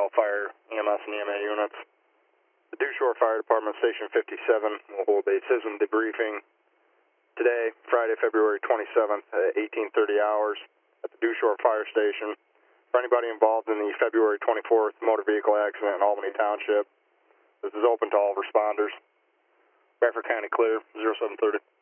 CAL FIRE, EMS, and EMA units. The Dew Shore Fire Department Station 57 will hold a SISM debriefing today, Friday, February 27th at 18:30 hours at the Dew Shore Fire Station. For anybody involved in the February 24th motor vehicle accident in Albany Township, this is open to all responders. Bradford County clear, 0730.